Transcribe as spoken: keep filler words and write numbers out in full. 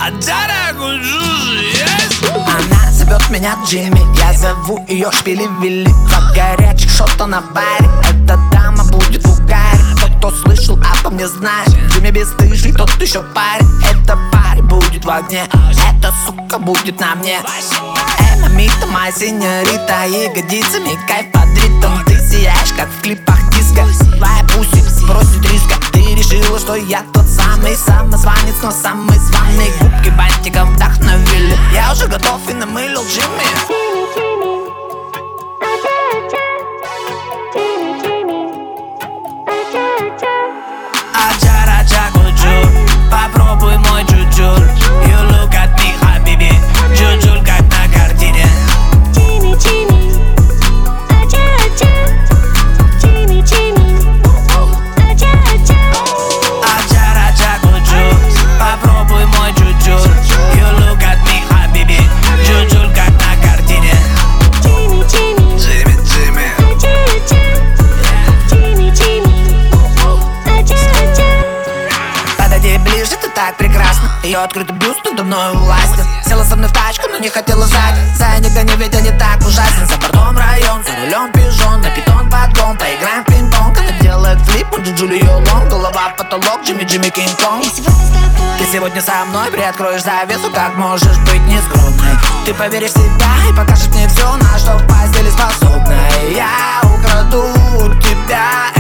Она зовет меня Джимми, я зову ее Шпили-Вилли. Два горячих шота на баре, эта дама будет в угаре. Тот, кто слышал обо мне, знает, Джимми бесстыжий, тот еще парень. Эта парень будет в огне, эта сука будет на мне. Эй, мамита, моя сеньорита, ягодицами кайф под ритм. Ты сияешь, как в клипах диско. Твоя пуси бросит риска. Ты решила, что я тот самый самозванец, но самый званый. Губки бантиком вдохновили, я уже готов и намылил Джимми. Аджа-раджа гуджу, попробуй мой джуджуль. You look at me, хабиби, джуджуль как на картине. Джимми, Джимми, аджа-аджа. Джимми, Джимми, аджа-аджа. Аджа-раджа гуджу, попробуй мой джуджуль. You look at me, хабиби, джуджуль как на картине. Джимми, Джимми, Джимми, Джимми, аджа-аджа. Джимми, Джимми, аджа-аджа. подойди ближе, ты так прекрасна. Ее открытый бюст надо мной властен. Села со мной в тачку, но не хотела сзади. За не гони, ведь я не так ужасен. За бортом район, за рулем пижон. На питон подгон, поиграем в пинг-понг. Она делает флип, он джуджуль ее лонг. Голова потолок, Джимми, Джимми, Кинг-Конг. Ты сегодня со мной приоткроешь завесу, как можешь быть нескромной. Ты поверишь в себя и покажешь мне все, на что в постели способна. Я украду у тебя